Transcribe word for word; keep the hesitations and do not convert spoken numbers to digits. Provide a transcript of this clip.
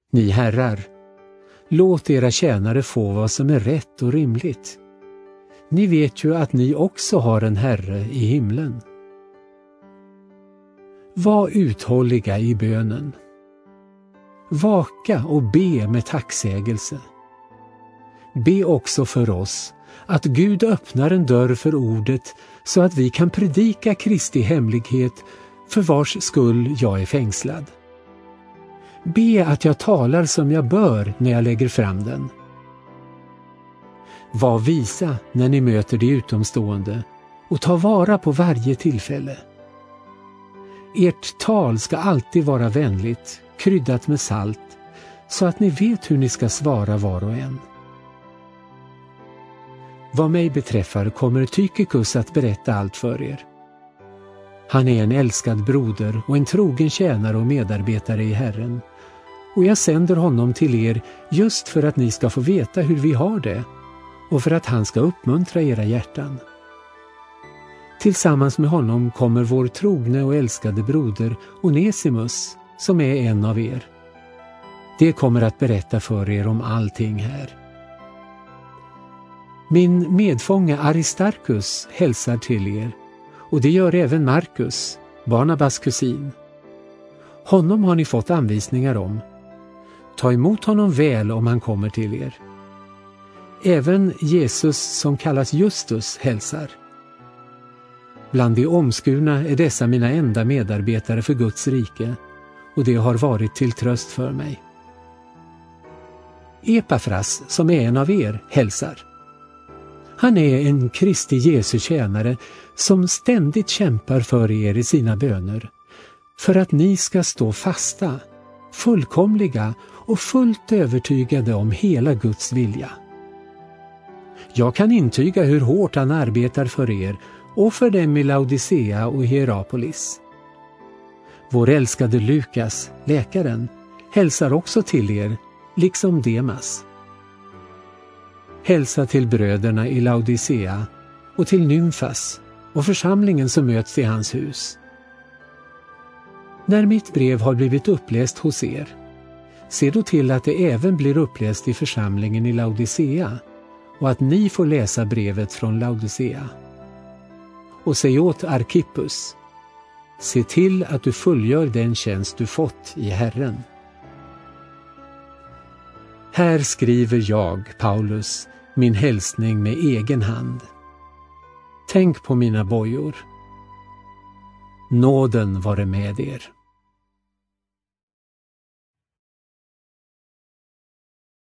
Ni herrar, låt era tjänare få vad som är rätt och rimligt. Ni vet ju att ni också har en Herre i himlen. Var uthålliga i bönen. Vaka och be med tacksägelse. Be också för oss att Gud öppnar en dörr för ordet så att vi kan predika Kristi hemlighet för vars skull jag är fängslad. Be att jag talar som jag bör när jag lägger fram den. Var visa när ni möter de utomstående och ta vara på varje tillfälle. Ert tal ska alltid vara vänligt, kryddat med salt, så att ni vet hur ni ska svara var och en. Vad mig beträffar kommer Tychicus att berätta allt för er. Han är en älskad broder och en trogen tjänare och medarbetare i Herren, och jag sänder honom till er just för att ni ska få veta hur vi har det och för att han ska uppmuntra era hjärtan. Tillsammans med honom kommer vår trogne och älskade broder Onesimus, som är en av er. Det kommer att berätta för er om allting här. Min medfånge Aristarchus hälsar till er, och det gör även Markus, Barnabas kusin. Honom har ni fått anvisningar om. Ta emot honom väl om han kommer till er. Även Jesus, som kallas Justus, hälsar. Bland de omskurna är dessa mina enda medarbetare för Guds rike, och det har varit till tröst för mig. Epafras, som är en av er, hälsar. Han är en Kristi Jesu tjänare som ständigt kämpar för er i sina böner, för att ni ska stå fasta, fullkomliga och fullt övertygade om hela Guds vilja. Jag kan intyga hur hårt han arbetar för er och för dem i Laodicea och Hierapolis. Vår älskade Lukas, läkaren, hälsar också till er, liksom Demas. Hälsa till bröderna i Laodicea och till Nymfas och församlingen som möts i hans hus. När mitt brev har blivit uppläst hos er, se då till att det även blir uppläst i församlingen i Laodicea och att ni får läsa brevet från Laodicea. Och säg åt Arkippus, se till att du fullgör den tjänst du fått i Herren. Här skriver jag, Paulus, min hälsning med egen hand. Tänk på mina bojor. Nåden vare med er.